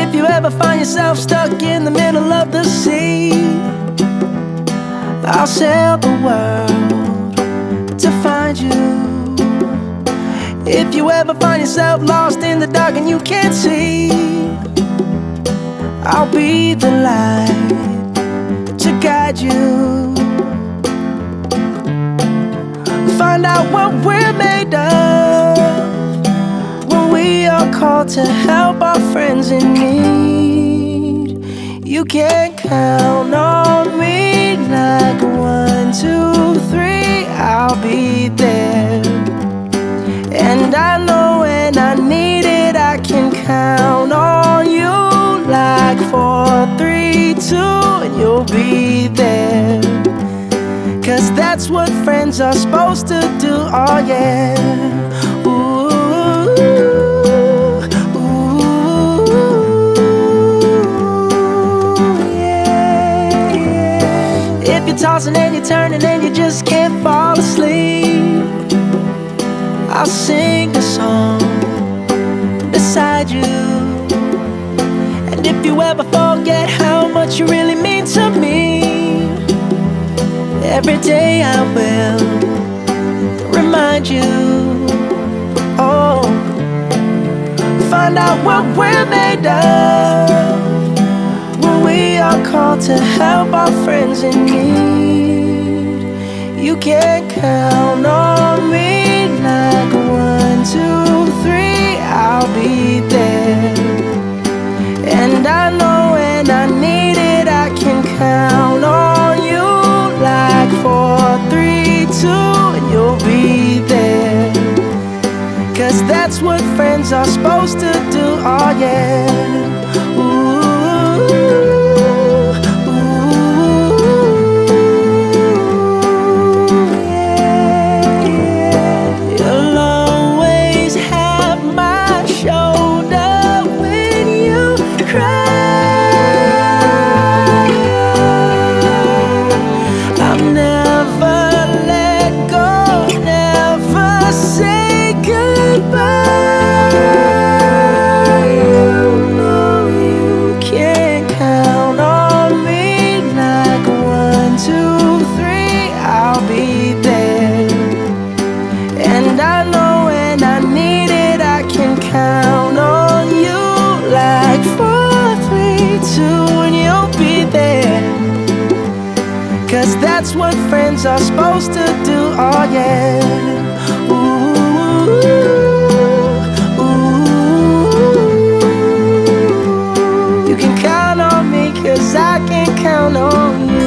If you ever find yourself stuck in the middle of the sea, I'll sail the world to find you. If you ever find yourself lost in the dark and you can't see, I'll be the light to guide you. Find out what we're made of when we are called to help our friends in need. You can count on me like 1, 2, 3, I'll be there. And I know when I need it, I can count on you like 4, 3, 2, and you'll be there. 'Cause that's what friends are supposed to do, oh yeah. Ooh, ooh, yeah, yeah. If you're tossing and you're turning and you just can't fall asleep, I'll sing a song beside you. And if you ever forget how much you really mean to me, every day I will remind you. Oh, find out what we're made of when we are called to help our friends in need. You can count on me like 1, 2, 3, I'll be there. And I know when I need it, I can count on you like 4, 3, 2, and you'll be there. 'Cause that's what friends are supposed to do, oh yeah. And I know when I need it, I can count on you like 4, 3, 2, and you'll be there. 'Cause that's what friends are supposed to do, oh yeah. Ooh, ooh. You can count on me 'cause I can count on you.